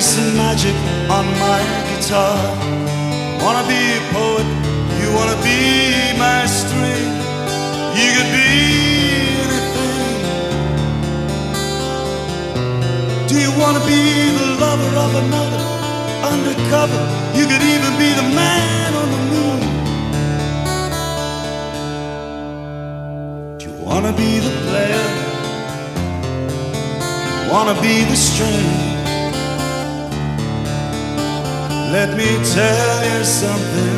some magic on my guitar. Wanna be a poet, you wanna be my string. You could be anything. Do you wanna be the lover of another? Undercover, you could even be the man on the moon. Do you wanna be the player? Wanna be the string? Let me tell you something,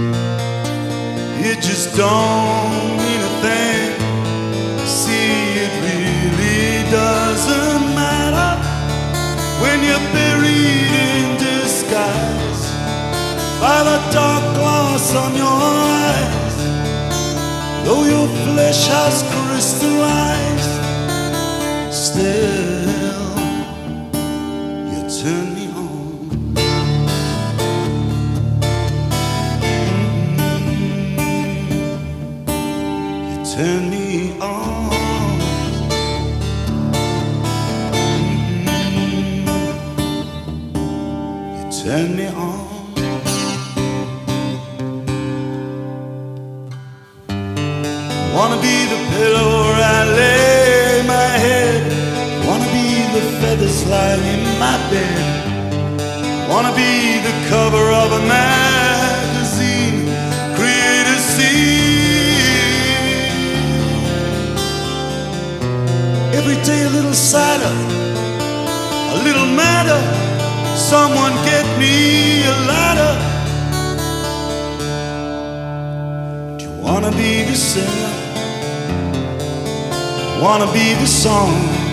it just don't mean a thing. See, it really doesn't matter when you're buried in disguise by the dark glass on your eyes. Though your flesh has crystallized, still you turn me on. Turn me on. You turn me on. Wanna be the pillow where I lay my head. Wanna be the feathers lying in my bed. Wanna be the cover of a magazine. Create a scene. Every day a little sadder, a little madder. Someone get me a ladder. Do you wanna be the singer? Wanna be the song?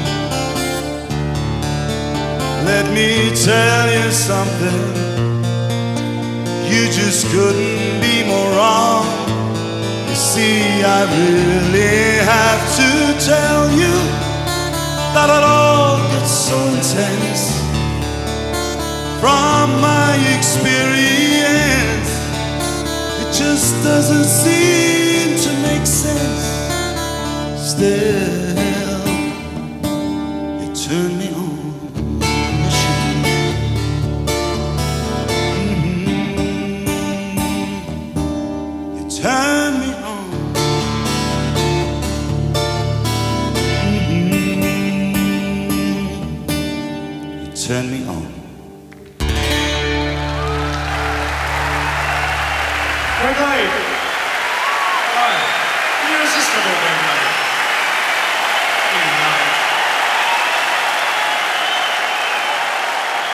Let me tell you something, you just couldn't be more wrong. You see, I really have to tell you that it all gets so intense. From my experience, it just doesn't seem to make sense. Still, you turn me on. You turn me on. Turn me on. Greg Lake.